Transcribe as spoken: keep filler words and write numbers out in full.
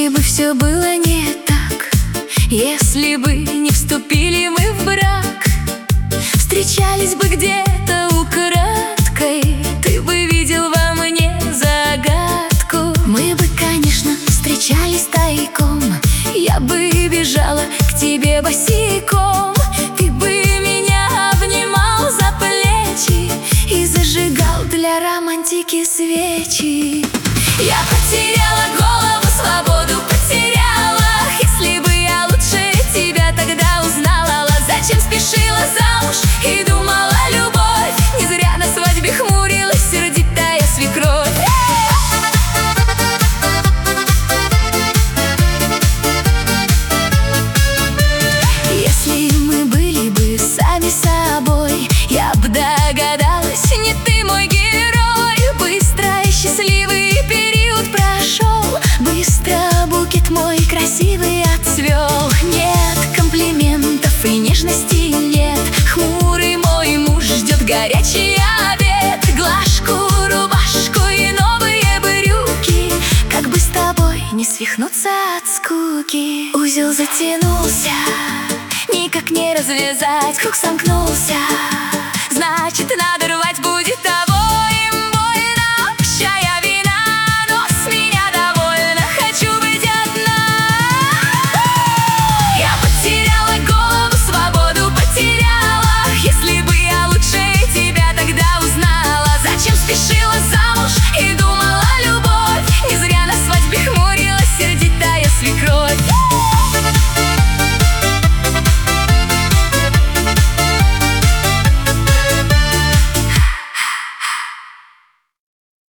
Если бы все было не так, если бы не вступили мы в брак, встречались бы где-то украдкой, ты бы видел во мне загадку. Мы бы, конечно, встречались тайком, я бы бежала к тебе босиком, ты бы меня обнимал за плечи и зажигал для романтики свечи. Я потеряла голову, свободу потеряла. Если бы я лучше тебя тогда узнала, зачем спешила замуж и думала любовь? Не зря на свадьбе хмурилась сердитая свекровь. Если мы были бы сами собой, я бы догадалась, не ты мой герой. Быстро и счастливый период прошел, быстро букет мой красивый отцвел. Нет комплиментов и нежности нет, хмурый мой муж ждет горячий обед. Глажку, рубашку и новые брюки, как бы с тобой не свихнуться от скуки. Узел затянулся, никак не развязать, круг сомкнулся, значит, надо рвать будет.